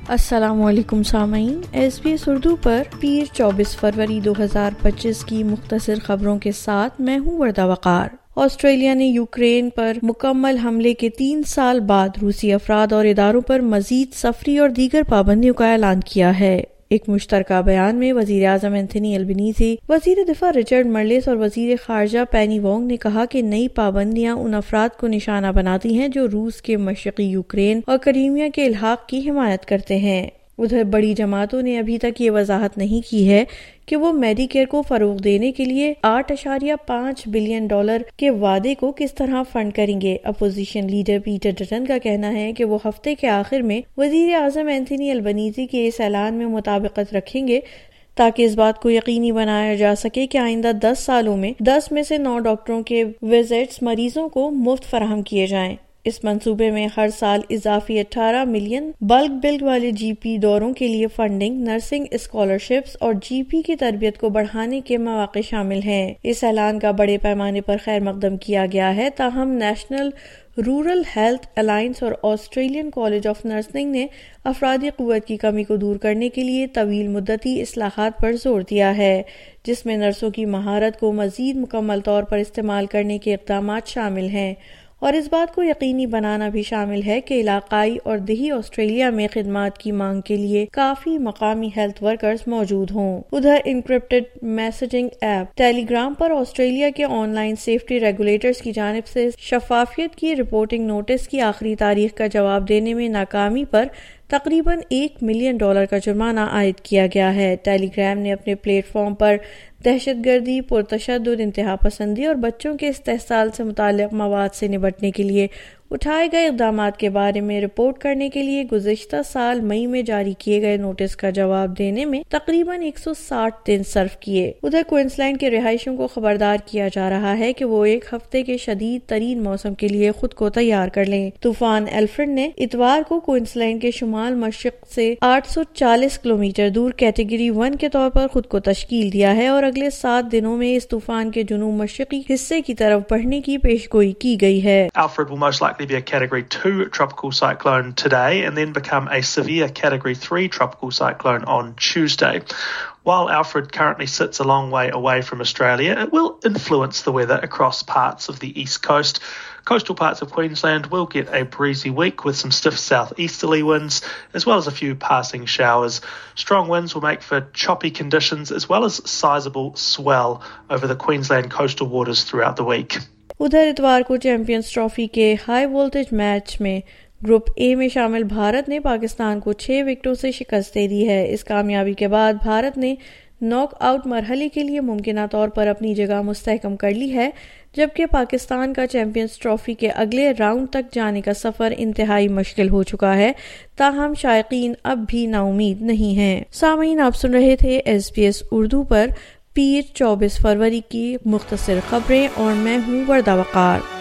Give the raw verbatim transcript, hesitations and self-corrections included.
السلام علیکم سامعین، ایس بی ایس اردو پر پیر چوبیس فروری دو ہزار پچیس کی مختصر خبروں کے ساتھ میں ہوں وردہ وقار۔ آسٹریلیا نے یوکرین پر مکمل حملے کے تین سال بعد روسی افراد اور اداروں پر مزید سفری اور دیگر پابندیوں کا اعلان کیا ہے۔ ایک مشترکہ بیان میں وزیر اعظم اینتھونی البنیزی، وزیر دفاع رچرڈ مرلس اور وزیر خارجہ پینی وانگ نے کہا کہ نئی پابندیاں ان افراد کو نشانہ بناتی ہیں جو روس کے مشرقی یوکرین اور کریمیا کے الحاق کی حمایت کرتے ہیں۔ ادھر بڑی جماعتوں نے ابھی تک یہ وضاحت نہیں کی ہے کہ وہ میڈی کیئر کو فروغ دینے کے لیے آٹھ اشاریہ پانچ بلین ڈالر کے وعدے کو کس طرح فنڈ کریں گے۔ اپوزیشن لیڈر پیٹر ڈٹن کا کہنا ہے کہ وہ ہفتے کے آخر میں وزیر اعظم اینتھونی البنیزی کے اس اعلان میں مطابقت رکھیں گے تاکہ اس بات کو یقینی بنایا جا سکے کہ آئندہ دس سالوں میں دس میں سے نو ڈاکٹروں کے وزٹس مریضوں کو مفت فراہم کیے جائیں۔ اس منصوبے میں ہر سال اضافی اٹھارہ ملین بلک بل والے جی پی دوروں کے لیے فنڈنگ، نرسنگ اسکالرشپس اور جی پی کی تربیت کو بڑھانے کے مواقع شامل ہیں۔ اس اعلان کا بڑے پیمانے پر خیر مقدم کیا گیا ہے، تاہم نیشنل رورل ہیلتھ الائنس اور آسٹریلین کالج آف نرسنگ نے افرادی قوت کی کمی کو دور کرنے کے لیے طویل مدتی اصلاحات پر زور دیا ہے، جس میں نرسوں کی مہارت کو مزید مکمل طور پر استعمال کرنے کے اقدامات شامل ہیں اور اس بات کو یقینی بنانا بھی شامل ہے کہ علاقائی اور دیہی آسٹریلیا میں خدمات کی مانگ کے لیے کافی مقامی ہیلتھ ورکرز موجود ہوں۔ ادھر encrypted messaging app Telegram پر آسٹریلیا کے آن لائن سیفٹی ریگولیٹرز کی جانب سے شفافیت کی رپورٹنگ نوٹس کی آخری تاریخ کا جواب دینے میں ناکامی پر تقریباً ایک ملین ڈالر کا جرمانہ عائد کیا گیا ہے۔ ٹیلی گرام نے اپنے پلیٹ فارم پر دہشت گردی، پرتشدد، انتہا پسندی اور بچوں کے استحصال سے متعلق مواد سے نمٹنے کے لیے اٹھائے گئے اقدامات کے بارے میں رپورٹ کرنے کے لیے گزشتہ سال مئی میں جاری کیے گئے نوٹس کا جواب دینے میں تقریباً ایک سو ساٹھ دن صرف کیے۔ ادھر کوئنسلینڈ کے رہائشیوں کو خبردار کیا جا رہا ہے کہ وہ ایک ہفتے کے شدید ترین موسم کے لیے خود کو تیار کر لیں۔ طوفان ایلفرڈ نے اتوار کو کوئنسلینڈ کے شمال مشرق سے آٹھ سو چالیس کلومیٹر دور کیٹیگری ون کے طور پر خود کو تشکیل دیا ہے اور اگلے سات دنوں میں اس طوفان کے جنوب مشرقی حصے کی طرف بڑھنے کی پیشگوئی کی گئی ہے۔ Alfred will most likely be a category two tropical cyclone today and then become a severe category three tropical cyclone on Tuesday. While Alfred currently sits a long way away from Australia, it will influence the weather across parts of the east coast. Coastal parts of Queensland will get a breezy week with some stiff southeasterly winds as well as a few passing showers. Strong winds will make for choppy conditions as well as sizable swell over the Queensland coastal waters throughout the week. ادھر اتوار کو champions trophy کے high voltage match میں group A میں شامل بھارت نے پاکستان کو چھ وکٹوں سے شکست دے دی ہے۔ اس کامیابی کے بعد بھارت نے ناک آؤٹ مرحلے کے لیے ممکنہ طور پر اپنی جگہ مستحکم کر لی ہے، جبکہ پاکستان کا چیمپئنز ٹرافی کے اگلے راؤنڈ تک جانے کا سفر انتہائی مشکل ہو چکا ہے، تاہم شائقین اب بھی نا امید نہیں ہیں۔ سامعین، آپ سن رہے تھے ایس بی ایس اردو پر پیر چوبیس فروری کی مختصر خبریں اور میں ہوں وردہ وقار۔